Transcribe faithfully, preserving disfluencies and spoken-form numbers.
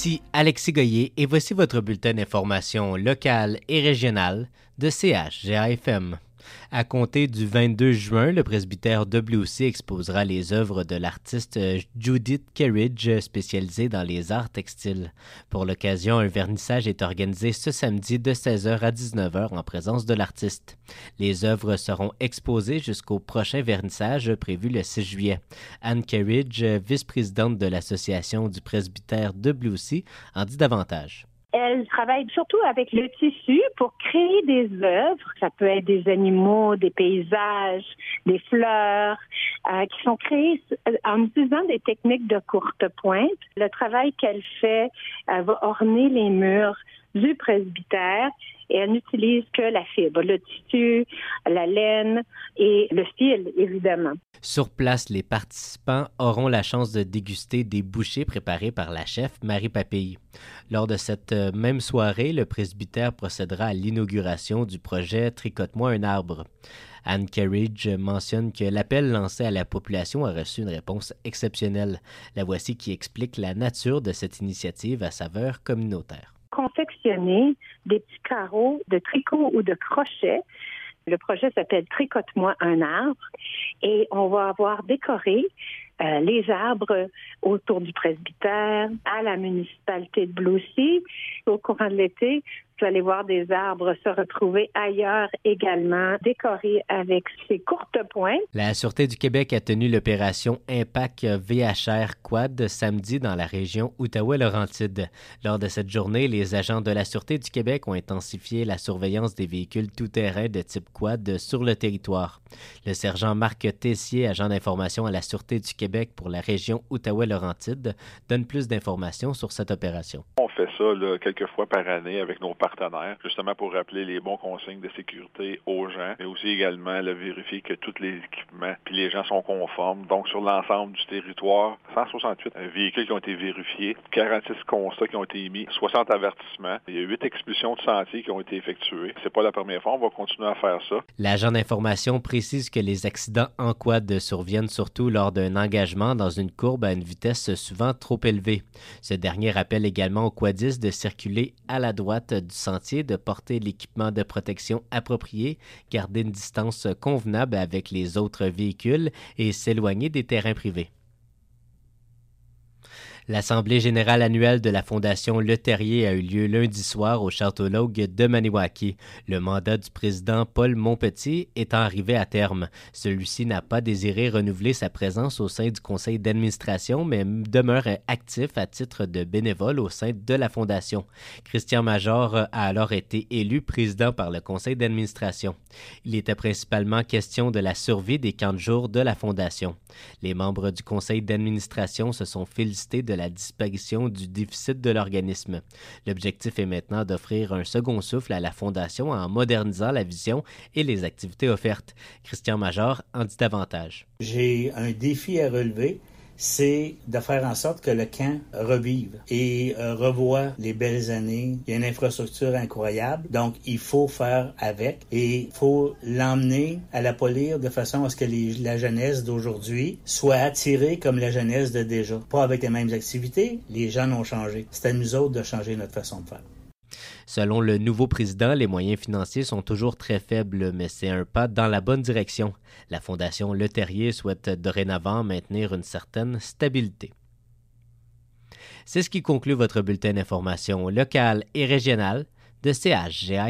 Ici Alexis Goyer et voici votre bulletin d'information locale et régionale de C H G A F M. À compter du vingt-deux juin, le presbytère W C exposera les œuvres de l'artiste Judith Kerridge, spécialisée dans les arts textiles. Pour l'occasion, un vernissage est organisé ce samedi de seize heures à dix-neuf heures en présence de l'artiste. Les œuvres seront exposées jusqu'au prochain vernissage prévu le six juillet. Anne Kerridge, vice-présidente de l'Association du presbytère W C, en dit davantage. Elle travaille surtout avec le tissu pour créer des œuvres. Ça peut être des animaux, des paysages, des fleurs, euh, qui sont créés en utilisant des techniques de courte pointe. Le travail qu'elle fait euh, va orner les murs du presbytère et elle n'utilise que la fibre, le tissu, la laine et le fil, évidemment. Sur place, les participants auront la chance de déguster des bouchées préparées par la chef Marie Papille. Lors de cette même soirée, le presbytère procédera à l'inauguration du projet « Tricote-moi un arbre ». Anne Kerridge mentionne que l'appel lancé à la population a reçu une réponse exceptionnelle. La voici qui explique la nature de cette initiative à saveur communautaire. Confectionner des petits carreaux de tricot ou de crochet. Le projet s'appelle « Tricote-moi un arbre » et on va avoir décoré euh, les arbres autour du presbytère, à la municipalité de Bleucy. Au courant de l'été, vous allez voir des arbres se retrouver ailleurs également, décorés avec ces courtes pointes. La Sûreté du Québec a tenu l'opération Impact V H R Quad samedi dans la région Outaouais-Laurentides. Lors de cette journée, les agents de la Sûreté du Québec ont intensifié la surveillance des véhicules tout-terrain de type quad sur le territoire. Le sergent Marc Tessier, agent d'information à la Sûreté du Québec pour la région Outaouais-Laurentides, donne plus d'informations sur cette opération. On fait ça là, quelques fois par année avec nos partenaires, justement pour rappeler les bons consignes de sécurité aux gens, mais aussi également là, vérifier que tous les équipements puis les gens sont conformes. Donc, sur l'ensemble du territoire, cent soixante-huit véhicules qui ont été vérifiés, quarante-six constats qui ont été émis, soixante avertissements. Il y a huit expulsions de sentiers qui ont été effectuées. C'est pas la première fois, on va continuer à faire ça. L'agent d'information précise que les accidents en quad surviennent surtout lors d'un engagement dans une courbe à une vitesse souvent trop élevée. Ce dernier rappelle également aux quadistes de circuler à la droite du sentier, de porter l'équipement de protection approprié, garder une distance convenable avec les autres véhicules et s'éloigner des terrains privés. L'Assemblée générale annuelle de la Fondation Le Terrier a eu lieu lundi soir au Château Logue de Maniwaki. Le mandat du président Paul Monpetit étant arrivé à terme. Celui-ci n'a pas désiré renouveler sa présence au sein du conseil d'administration, mais demeure actif à titre de bénévole au sein de la Fondation. Christian Major a alors été élu président par le conseil d'administration. Il était principalement question de la survie des camps de jour de la Fondation. Les membres du conseil d'administration se sont félicités de la disparition du déficit de l'organisme. L'objectif est maintenant d'offrir un second souffle à la Fondation en modernisant la vision et les activités offertes. Christian Major en dit davantage. J'ai un défi à relever, c'est de faire en sorte que le camp revive et euh, revoie les belles années. Il y a une infrastructure incroyable, donc il faut faire avec et il faut l'emmener à la polir de façon à ce que les, la jeunesse d'aujourd'hui soit attirée comme la jeunesse de déjà. Pas avec les mêmes activités, les gens ont changé. C'est à nous autres de changer notre façon de faire. Selon le nouveau président, les moyens financiers sont toujours très faibles, mais c'est un pas dans la bonne direction. La Fondation Le Terrier souhaite dorénavant maintenir une certaine stabilité. C'est ce qui conclut votre bulletin d'information locale et régionale de C H G A.